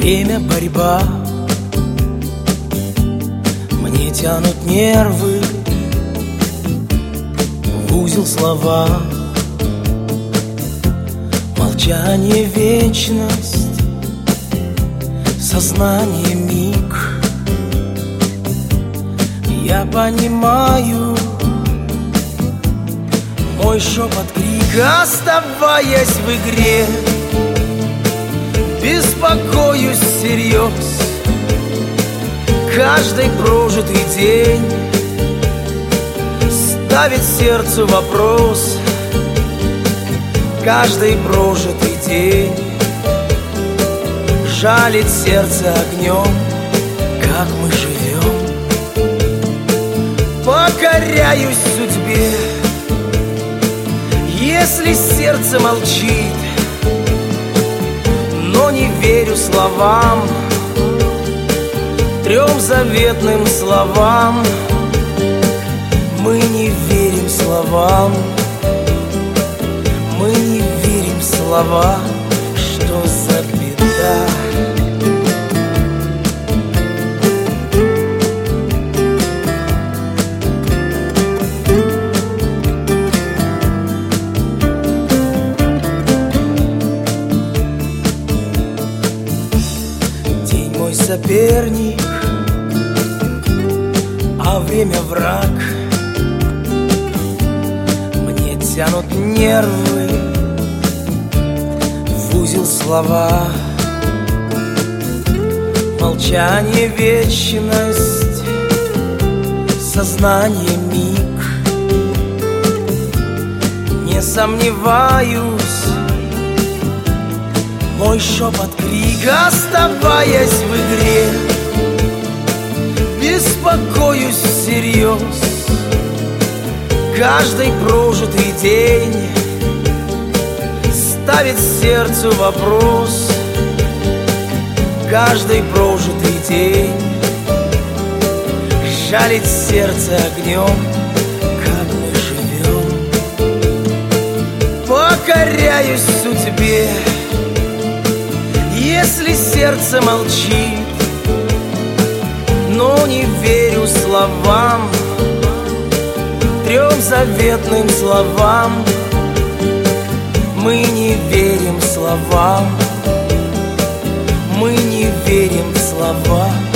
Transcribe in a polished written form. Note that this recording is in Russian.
Время борьба, мне тянут нервы в узел слова. Молчание — вечность, сознание — миг. Я понимаю мой шепот — крик, оставаясь в игре. Беспокоюсь всерьез каждый прожитый день. Ставит сердцу вопрос каждый прожитый день. Жалит сердце огнем, как мы живем. Покоряюсь судьбе, если сердце молчит, но не верю словам, трем заветным словам. Мы не верим словам, мы не верим словам. Что за беда? День мой соперник, а время враг. Мне тянут нервы в узел слова. Молчание — вечность, сознание — миг. Не сомневаюсь, мой шепот — крик, оставаясь в игре. Беспокоюсь всерьез каждый прожитый день. Ставит сердцу вопрос каждый прожитый день. Жалит сердце огнем, как мы живем. Покоряюсь судьбе, если сердце молчит, но не верю словам, трем заветным словам. Мы не верим словам, мы не верим в слова.